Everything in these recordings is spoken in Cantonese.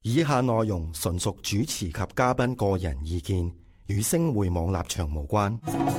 以下內容純屬主持及嘉賓個人意見，與星匯網立場無關。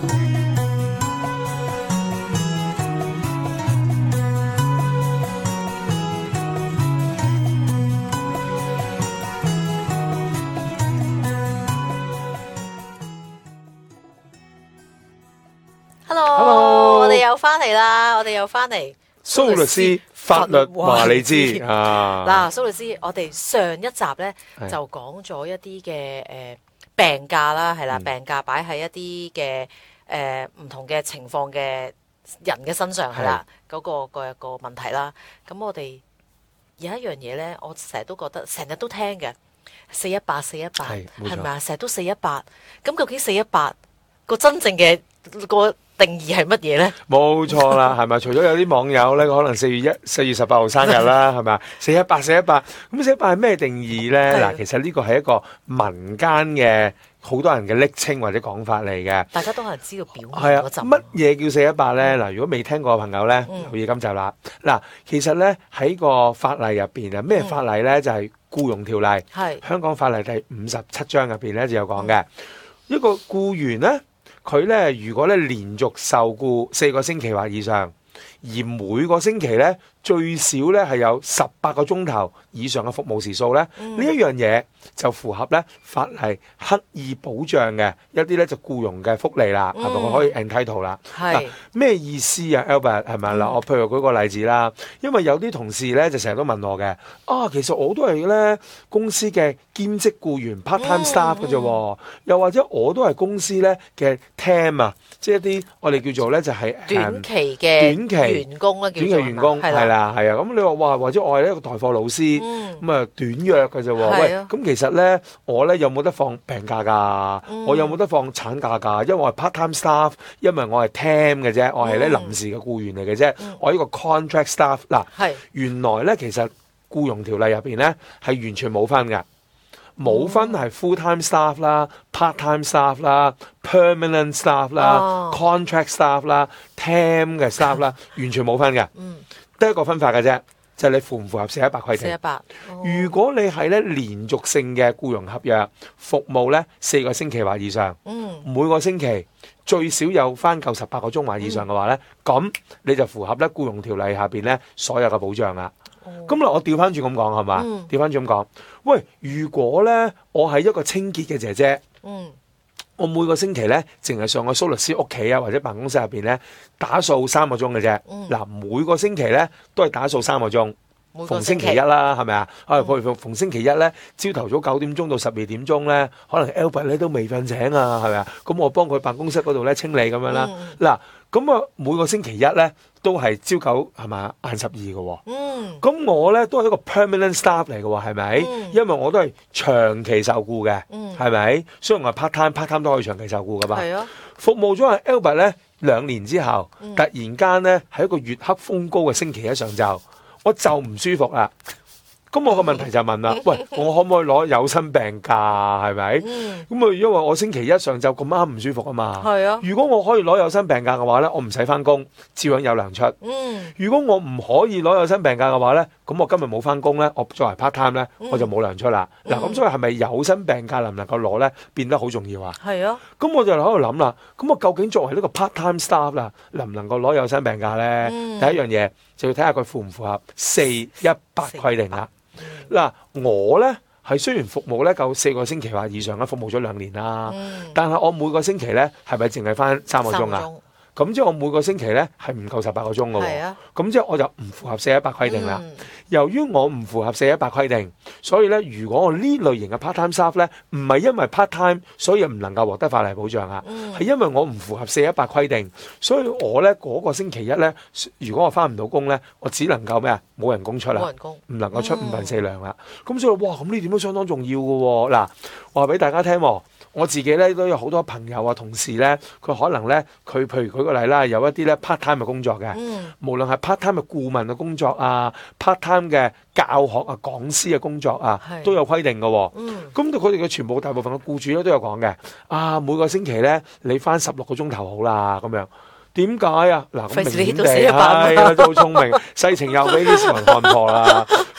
Hello， 我哋又翻嚟啦，蘇律師法律話你知啊！ 嗱，蘇律師，我哋上一集咧就講咗一啲嘅病假啦，係啦，病假擺喺一啲嘅唔同嘅情況嘅人嘅身上係啦，嗰個問題啦。咁我哋有一樣嘢咧，我成日都覺得，成日都聽嘅418，係咪啊？成日都418，咁究竟418個真正嘅個定義係乜嘢咧？ 冇錯啦，係咪？除咗有啲網友咧，可能4月18號生日啦，係咪啊？418，咁418係咩定義咧？嗱，其實呢個係一個民間嘅好多人嘅昵稱或者講法嚟嘅。大家都係知道表面嗰陣。 乜嘢叫418咧？嗱，如果未聽過嘅朋友咧，留意今集啦。嗱，其實咧喺個法例入邊啊，咩法例咧？就係僱傭條例，香港法例第57章入邊咧就有講嘅。一個僱員咧。佢咧，如果咧連續受僱4個星期或以上，而每個星期咧最少咧係有18個鐘頭以上嘅服務時數咧，呢一樣嘢就符合咧法例刻意保障嘅一啲咧就僱傭嘅福利啦，係咪佢可以 entitle 啦？嗱，咩意思啊 Albert 係咪嗱？我譬如舉個例子啦，因為有啲同事咧就成日都問我嘅，其實我都係咧公司嘅兼職僱員 part time staff 嘅啫，又或者我都係公司咧嘅 temp 啊，即係一啲我哋叫做咧就係短期員工啦， 短期員工係啦，係啊，咁你話哇，或者我係一個代課老師，咁啊短約嘅啫喎，喂，咁其實咧我咧有冇得放病假㗎？我有冇得放產假㗎？因為我係 part time staff， 因為我係 temp 嘅啫，我係咧臨時嘅僱員嚟嘅啫，我呢個 contract staff 嗱，原來咧其實僱傭條例入邊咧係完全冇分㗎。冇分係 full time staff 啦、part time staff 啦、permanent staff 啦、contract staff 啦、temp 嘅 staff 啦，完全冇分嘅。得一個分法嘅啫，就係你符唔符合418規定。如果你係咧連續性嘅僱傭合約服務咧4個星期或以上，每個星期最少有翻夠18個鐘或以上嘅話咧，咁你就符合咧僱傭條例下邊咧所有嘅保障啦。咁嗱，我調翻轉咁講係嘛？調翻轉咁講，喂，如果咧我係一個清潔嘅姐姐，我每個星期咧淨係上個蘇律師屋企啊或者辦公室入邊咧打掃3個鐘嘅啫。嗱，每個星期咧都係打掃3個鐘。逢星期一啦，係咪啊？逢星期一咧，朝頭早9點鐘到12點鐘咧，可能 Albert 咧都未瞓醒啊，係咪啊？咁我幫佢辦公室嗰度咧清理咁樣啦。嗱，咁啊每個星期一咧都係朝9係咪晏12嘅喎。咁我咧都係一個 permanent staff 嚟嘅喎，係咪？因為我都係長期受僱嘅，係咪？雖然我係 part time 都可以長期受僱噶嘛。係啊。服務咗阿 Albert 咧2年之後，突然間咧喺一個月黑風高嘅星期一上晝。我就唔舒服啦，咁我個問題就問啦，喂，我可唔可以攞有薪病假？係咪？咁因為我星期一上晝咁啱唔舒服啊嘛。係啊。如果我可以攞有薪病假嘅話咧，我唔使翻工，照樣有糧出。如果我唔可以攞有薪病假嘅話咧，咁我今日冇翻工咧，我作為 part time 咧，我就冇糧出啦。嗱，咁所以係咪有薪病假能唔能夠攞咧，變得好重要啊？係啊。咁我就喺度諗啦，咁我究竟作為呢個 part time staff 啦，能唔能夠攞有薪病假咧？第一樣嘢就要睇下佢符唔符合418規定啦。嗱，我咧係雖然服務咧夠4個星期或以上咧，服務咗2年啦，但係我每個星期咧係咪淨係翻3個鐘啊？咁即係我每個星期咧係唔夠18個鐘嘅喎，咁即係我就唔符合418規定啦。由於我唔符合418規定，所以咧如果我呢類型嘅 part time staff 咧，唔係因為 part time 所以唔能夠獲得法例保障啊，係因為我唔符合418規定，所以我咧嗰個星期一咧，如果我翻唔到工咧，我只能夠咩啊？冇人工出啦，唔能夠出5份4糧啦。咁所以哇，咁呢點都相當重要嘅喎。嗱，話俾大家聽，我自己咧都有好多朋友啊、同事咧，佢可能咧，佢譬如舉個例啦，有一啲咧 part time 嘅工作嘅，無論係 part time 嘅顧問嘅工作啊、part time 嘅教學啊、講師嘅工作啊，都有規定嘅。咁佢哋嘅全部大部分嘅僱主咧都有講嘅。每個星期咧你翻16個鐘頭好啦，咁樣。點解啊？嗱，咁明顯地係啊，都好聰明，世情又俾啲市民看破啦。咁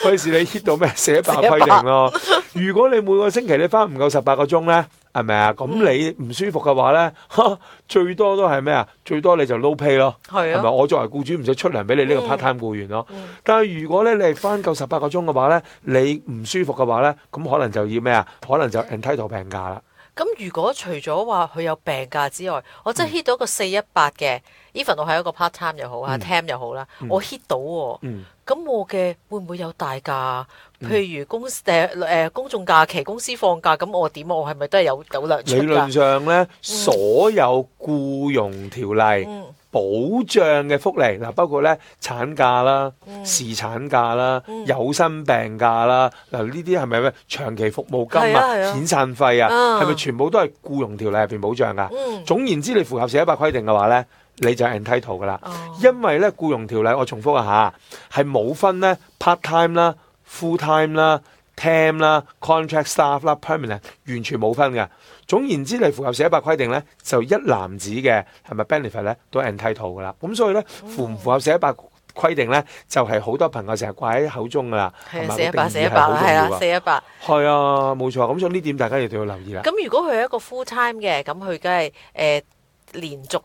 費事你 hit 到咩418規定咯。如果你每個星期你翻唔夠18個鐘咧，係咪啊？咁你唔舒服嘅話咧，最多都係咩啊？最多你就 low pay 咯，係咪？我作為僱主唔使出糧俾你呢個 part time 僱員咯。但係如果咧你係翻夠18個鐘嘅話咧，你唔舒服嘅話咧，咁可能就要咩啊？可能就 entitle 病假啦。 咁如果除咗話佢有病假之外，我真係 hit 到一個418嘅，even 我係一個 part time 又好啊，temp 又好啦，我 hit 到喎，咁我嘅會唔會有大假？譬如公眾假期、公司放假，咁我點？我係咪都係有糧出㗎？ 理論上咧，所有僱傭條例保障嘅福利嗱，包括咧產假啦、侍產假啦、有薪病假啦，嗱呢啲係咪咩長期服務金啊、遣散費啊，係咪全部都係僱傭條例入邊保障㗎？總言之，你符合418規定嘅話咧，你就係 entitle 㗎啦。因為咧僱傭條例，我重複一下，係冇分咧 part time 啦、full time 啦、temp 啦、contract staff 啦、permanent， 完全冇分嘅。總言之，你符合418規定咧，就一籃子嘅係咪 benefit 咧都 entitle 噶啦。咁所以咧，符唔符合418規定咧，就係好多朋友成日掛喺口中噶啦。 係418係啊，418 係啊，冇錯。咁所以呢點大家亦都要留意啦。 咁如果佢係一個 full time 嘅，咁佢梗係連續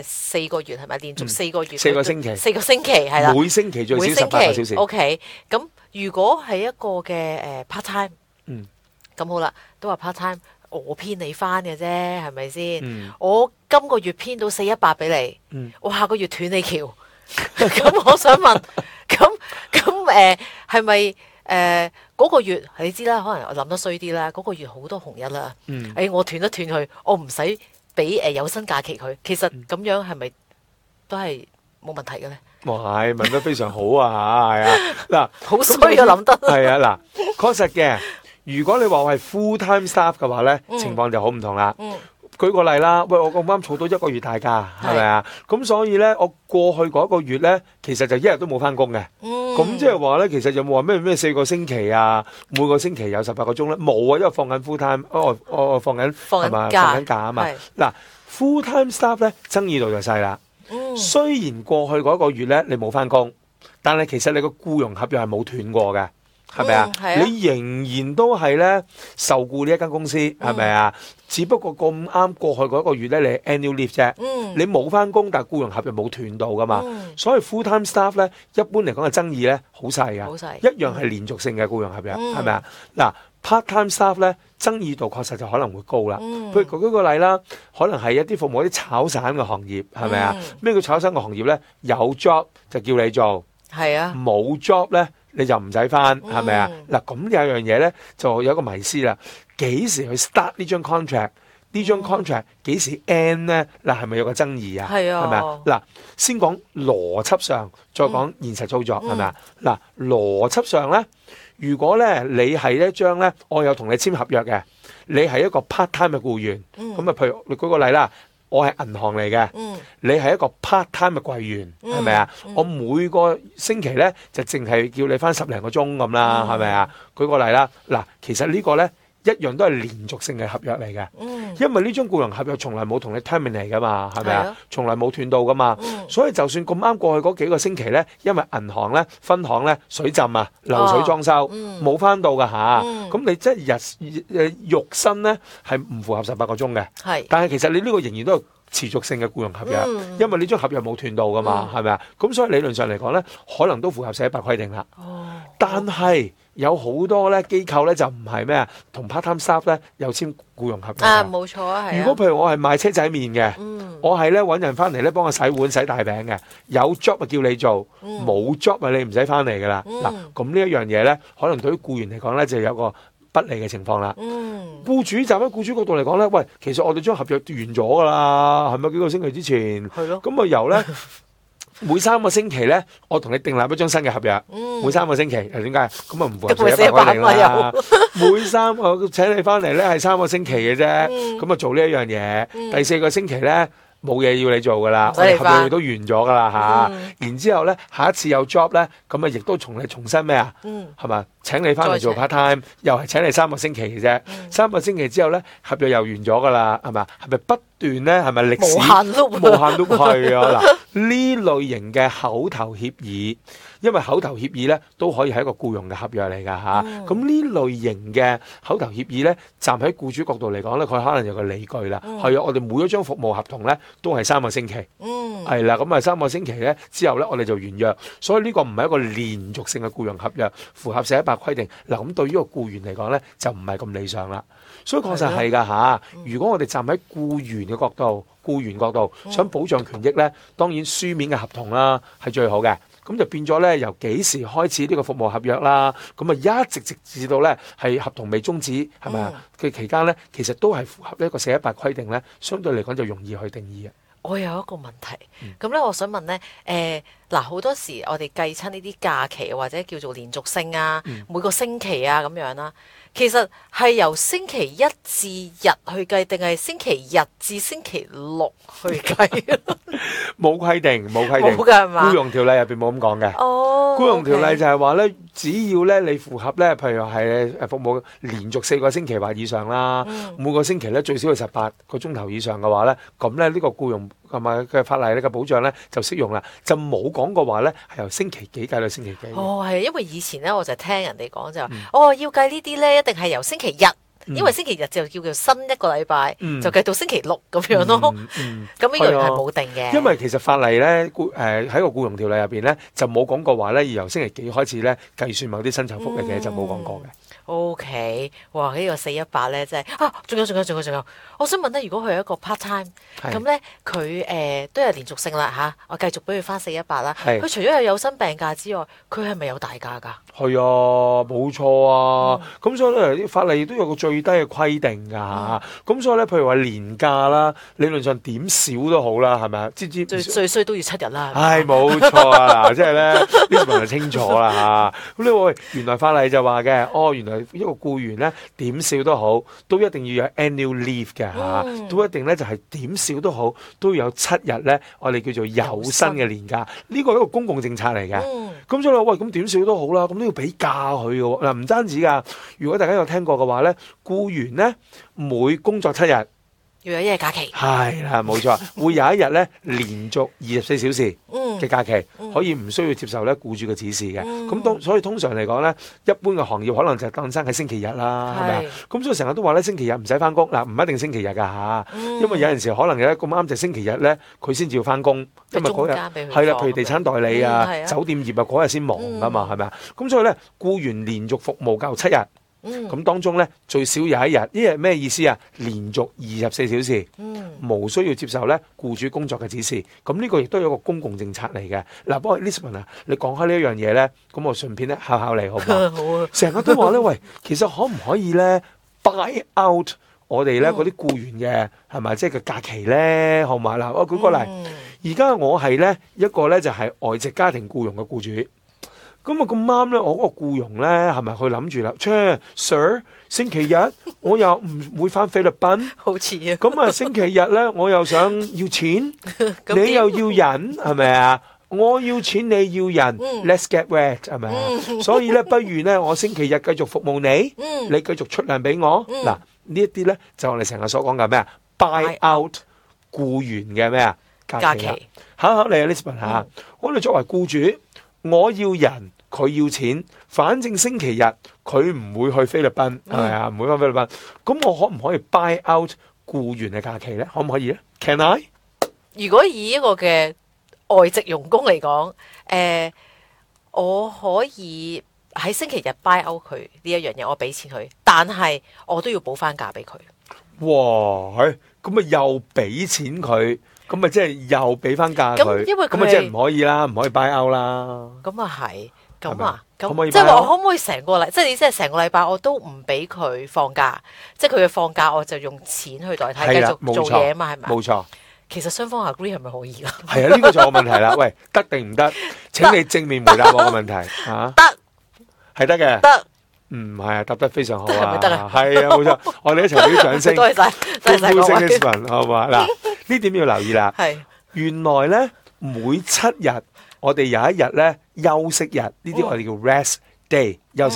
4個月係咪？連續4個月，4個星期，4個星期係啦， 每星期最少18個小時。 OK， 咁如果係一個嘅part time，咁好啦，都話 part time，我編你翻嘅啫，係咪先？我今個月編到418俾你，我下個月斷你橋。咁我想問，咁係咪嗰個月你知啦？可能我諗得衰啲啦，嗰個月好多紅日啦。我斷一斷佢，我唔使俾有薪假期佢。其實咁樣係咪都係冇問題嘅咧？ 哇，係問得非常好啊！係啊，嗱， 好衰啊，諗得係啊，嗱，確實嘅。如果你話我係 full time staff 嘅話咧，情況就好唔同啦。舉個例啦，喂，我咁啱儲到1個月大假，係咪啊？咁所以咧，我過去嗰1個月咧，其實就一日都冇翻工嘅。咁即係話咧，其實有冇話咩4個星期啊？每個星期有18個鐘咧？冇啊，因為放緊 full time，我放緊係嘛，放緊假啊嘛。嗱，full time staff 咧爭議度就細啦。雖然過去嗰1個月咧你冇翻工，但係其實你個僱傭合約係冇斷過嘅。係咪啊？你仍然都係咧受僱呢一間公司，係咪啊？只不過咁啱過去嗰1個月咧，你係 annual leave 啫。你冇翻工，但係僱傭合約冇斷到噶嘛。所以 full time staff 咧，一般嚟講嘅爭議咧好細噶，一樣係連續性嘅僱傭合約，係咪啊？嗱 part time staff 咧爭議度確實就可能會高啦。譬如舉個例啦，可能係一啲服務一啲炒散嘅行業，係咪啊？咩叫炒散嘅行業咧？有 job 就叫你做，係啊，冇 job 咧。你就唔使翻，係咪啊？嗱，咁有一樣嘢咧，就有一個迷思啦。幾時去 start 呢張 contract？呢張 contract 幾時 end 咧？嗱，係咪有個爭議啊？係啊，係咪啊？嗱，先講邏輯上，再講現實操作，係咪啊？嗱，邏輯上咧，如果咧你係一張咧，我有同你簽合約嘅，你係一個 part time 嘅僱員，咁啊，譬如你舉個例啦。我係銀行嚟嘅，你係一個 part time 嘅櫃員，係咪啊？我每個星期咧就淨係叫你翻10零個鐘咁啦，係咪啊？舉個例啦，嗱，其實呢個咧一樣都係連續性嘅合約嚟嘅，因為呢張僱傭合約從來冇同你 terminate 噶嘛，係咪啊？從來冇斷到噶嘛，所以就算咁啱過去嗰幾個星期咧，因為銀行咧分行咧水浸啊，漏水裝修冇翻到噶吓，咁你即係肉身咧係唔符合18個鐘嘅，但係其實你呢個仍然都係持續性嘅僱傭合約，因為呢張合約冇斷到噶嘛，係咪啊？咁所以理論上嚟講咧，可能都符合418規定啦。但係有好多咧機構咧就唔係咩啊，同 part time staff 咧有簽僱傭合約啊，冇錯啊。如果譬如我係賣車仔麵嘅，我係咧揾人翻嚟咧幫我洗碗洗大餅嘅，有 job 叫你做，冇 job 你唔使翻嚟噶啦。嗱，咁呢一樣嘢咧，可能對於僱員嚟講咧就有個不利嘅情況啦。僱主站喺僱主角度嚟講咧，喂，其實我哋將合約完咗噶啦，係咪幾個星期之前？係咯。咁啊由咧每3個星期咧，我同你訂立一張新嘅合約。每3個星期係點解？咁啊唔符合418規定啦。每我請你翻嚟咧係3個星期嘅啫，咁啊做呢一樣嘢。第4個星期咧冇嘢要你做噶啦，我哋合約都完咗噶啦吓。然之後咧下一次有 job 咧，咁啊亦都從你重新咩啊？係嘛？ 請你翻嚟做 part time，又係請你3個星期嘅啫。3個星期之後咧，合約又完咗噶啦，係咪？係咪不斷咧？係咪歷史無限碌係啊？嗱，呢類型嘅口頭協議，因為口頭協議咧都可以係一個僱傭嘅合約嚟㗎嚇。咁呢類型嘅口頭協議咧，站喺僱主角度嚟講咧，佢可能有個理據啦。係啊，我哋每一張服務合同咧都係3個星期。係啦，咁啊3個星期咧之後咧，我哋就完約。所以呢個唔係一個連續性嘅僱傭合約，符合418規定。嗱，咁對於個僱員嚟講咧，就唔係咁理想啦。所以確實係㗎嚇。如果我哋站喺僱員嘅角度，想保障權益咧，當然書面嘅合同啦係最好嘅。咁就變咗咧，由幾時開始呢個服務合約啦？咁啊一直直至到咧係合同未終止，係咪啊嘅期間咧，其實都係符合呢個418規定咧，相對嚟講就容易去定義嘅。 我有一個問題，咁咧我想問咧，嗱好多時我哋計親呢啲假期或者叫做連續性啊，每個星期啊咁樣啦，其實係由星期一至日去計，定係星期日至星期六去計？ 冇規定，冇㗎係嘛？ 僱傭條例入邊冇咁講嘅。 哦， 僱傭條例就係話咧，只要咧你符合咧，譬如係服務連續4個星期或以上啦，每個星期咧最少要18個鐘頭以上嘅話咧，咁咧呢個僱傭同埋嘅法例呢個保障咧就適用啦，就冇講過話咧係由星期幾計到星期幾。 哦，係因為以前咧我就聽人哋講就話，要計呢啲咧一定係由星期日。因為星期日就叫做新一個禮拜，就計到星期六咁樣咯。咁呢樣係冇定嘅。 因為其實法例咧，喺個僱傭條例入邊咧，就冇講過話咧，要由星期幾開始咧計算某啲薪酬福利嘅，就冇講過嘅。 OK，哇！呢個418咧真係仲有，我想問咧，如果佢係一個 part time，咁咧佢都有連續性啦嚇，我繼續俾佢翻418啦。佢除咗有薪病假之外，佢係咪有大假㗎？ 係啊，冇錯啊。咁所以咧，啲法例都有個最低嘅規定㗎。咁所以咧，譬如話年假啦，理論上點少都好啦，係咪啊？知最衰都要7日啦。 係冇錯啊！嗱，即係咧，呢個就清楚啦嚇。咁你話原來法例就話嘅，原來一個僱員咧點少都好，都一定要有 annual leave 嘅嚇，都一定咧就係點少都好，都要有7日咧，我哋叫做有薪嘅年假。呢個係一個公共政策嚟嘅。咁所以喂，咁點少都好啦，咁都要俾假佢嘅喎。嗱，唔單止㗎，如果大家有聽過嘅話咧，僱員咧每工作7日， 要有1日假期。 係啦，冇錯，會有一日咧連續24小時嘅假期，可以唔需要接受咧僱主嘅指示嘅。咁所以通常嚟講咧，一般嘅行業可能就誕生喺星期日啦，係咪啊？咁所以成日都話咧，星期日唔使翻工。嗱，唔一定星期日㗎嚇，因為有陣時可能咧咁啱就星期日咧，佢先至要翻工，因為嗰日係啦，譬如地產代理啊、酒店業啊嗰日先忙㗎嘛，係咪啊？咁所以咧，僱員連續服務夠7日。咁當中咧最少有一日，呢日咩意思啊？連續24小時，無需要接受咧僱主工作嘅指示。咁呢個亦都有一個公共政策嚟嘅。嗱，不過 Elizabeth 啊，你講開呢一樣嘢咧，咁我順便咧考考你好唔好？好啊！成日都話咧，喂，其實可唔可以咧 buy out 我哋咧嗰啲僱員嘅係咪？即係個假期咧，好嘛？嗱，我舉個例，而家我係咧一個咧就係外籍家庭僱傭嘅僱主。咁啊咁啱咧，我嗰個僱傭咧係咪佢諗住啦？Sir， 星期日我又唔會返菲律賓， 好似啊。 咁啊星期日咧我又想要錢，你又要人，係咪啊？我要錢，你要人，Let's get wet， 係咪啊？所以咧，不如咧我星期日繼續服務你，你繼續出糧俾我。嗱，呢一啲咧就我哋成日所講嘅咩啊 ？buy out 僱員嘅咩啊？假期。考考你啊 Elizabeth 嚇，我哋作為僱主，我要人。佢要錢，反正星期日佢唔會去菲律賓，係咪啊？唔會返菲律賓，咁我可唔可以 buy out 僱員嘅假期咧？可唔可以咧 ？Can I？ 如果以一個嘅外籍傭工嚟講，我可以喺星期日 buy out 佢呢一樣嘢，我俾錢佢，但係我都要補翻價俾佢。 哇！咁啊又俾錢佢，咁啊即係又俾翻價佢， 因為咁啊即係唔可以啦，唔可以 buy out 啦。 咁啊係。咁啊， 咁即係話我可唔可以成個禮，即係你即係成個禮拜我都唔俾佢放假，即係佢嘅放假我就用錢去代替繼續做嘢啊嘛，係咪？ 冇錯。 其實雙方 agree 係咪可以㗎？ 係啊，呢個就係我問題啦。喂，得定唔得？請你正面回答我個問題嚇。 得， 係得嘅。 得。 係啊，答得非常好啊。 係咪得啊？ 係啊，冇錯。我哋一齊俾啲掌聲。 多謝晒，多謝晒各位。 好嘛？嗱，呢點要留意啦。 係。 原來咧，每7日我哋有一日咧休息日，呢啲我哋叫 rest day 休息日。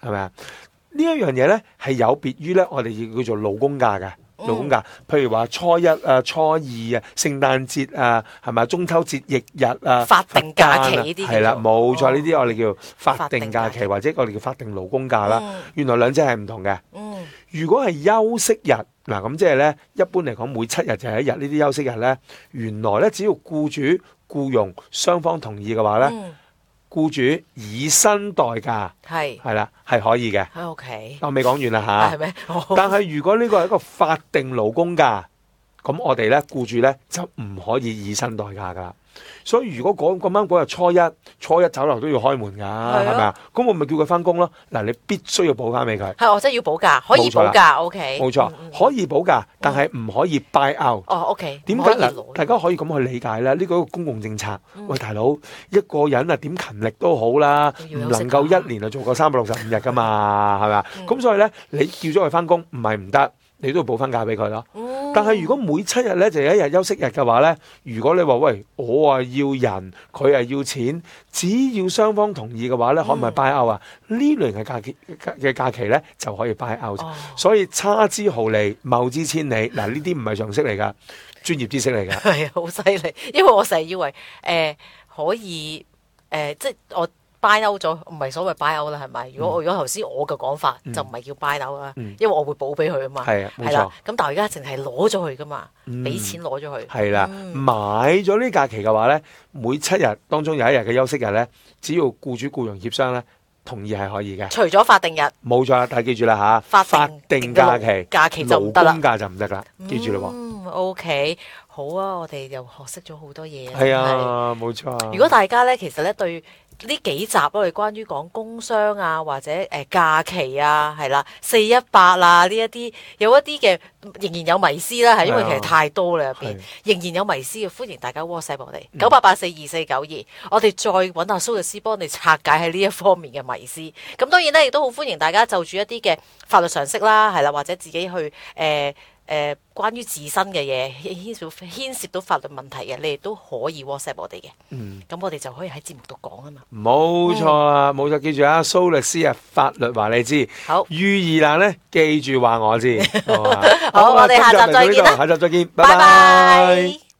係咪啊？呢一樣嘢咧係有別於咧我哋叫做勞工假嘅。勞工假，譬如話初一啊、初二啊、聖誕節啊，係咪中秋節翌日啊， 法定假期呢啲係啦，冇錯，呢啲我哋叫法定法定假期假期或者我哋叫法定勞工假啦。原來兩者係唔同嘅。 嗯， 如果係休息日嗱，咁即係咧，一般嚟講每7日就係一日呢啲休息日咧，原來咧只要僱主僱傭雙方同意嘅話咧，僱主以薪代假係啦，係可以嘅。 OK， 我未講完啦嚇。 係咩？ 但係如果呢個係一個法定勞工假，咁我哋咧僱主咧就唔可以以薪代假噶啦。所以如果咁啱嗰日初一酒樓都要開門㗎，係咪啊？咁我咪叫佢翻工咯。嗱，你必須要補翻俾佢。 係，我真係要補假，可以補假。OK， 冇錯，可以補假，但係唔可以 buy out。 哦，OK。 點解嗱？大家可以咁去理解咧？呢個一個公共政策。喂，大佬，一個人啊點勤力都好啦，唔能夠一年就做過365日㗎嘛，係咪啊？咁所以咧，你叫咗佢翻工唔係唔得，你都要補翻假俾佢咯。但係如果每7日咧就有一日休息日嘅話咧，如果你話喂，我啊要人，佢係要錢，只要雙方同意嘅話咧，可唔可以 buy out 啊？呢類型嘅假期咧就可以 buy out。所以差之毫厘，謬之千里。嗱，呢啲唔係常識嚟㗎，專業知識嚟㗎。 係啊，好犀利，因為我成日以為可以即係我。buy out 咗，唔係所謂 buy out 啦，係咪？如果頭先我嘅講法就唔係叫 buy out 啦，因為我會補俾佢啊嘛。係啊，冇錯。咁但係而家淨係攞咗佢噶嘛，俾錢攞咗佢。係啦， 買咗呢假期嘅話咧，每7日當中有一日嘅休息日咧，只要僱主僱傭協商咧，同意係可以嘅。 除咗法定日。 冇錯啦，但係記住啦嚇，法定假期就唔得啦， 勞工假就唔得啦，記住啦喎。 OK，好啊，我哋又學識咗好多嘢。 係啊，冇錯。 如果大家咧，其實咧對呢幾集我哋關於講工傷啊，或者假期啊，係啦418啦呢一啲，有一啲嘅仍然有迷思啦，係因為其實太多啦入邊，仍然有迷思嘅，歡迎大家 WhatsApp 我哋98842492，我哋再揾阿蘇律師幫你拆解喺呢一方面嘅迷思。咁當然咧，亦都好歡迎大家就住一啲嘅法律常識啦，係啦，或者自己去關於自身嘅嘢牽涉到法律問題嘅，你哋都可以 WhatsApp 我哋嘅。咁我哋就可以喺節目度講啊嘛。 冇錯啊，冇錯，記住啊，蘇律師啊，法律話你知。好，遇疑難咧，記住話我知。好， 我哋下集再見啦， 下集再見， 拜拜。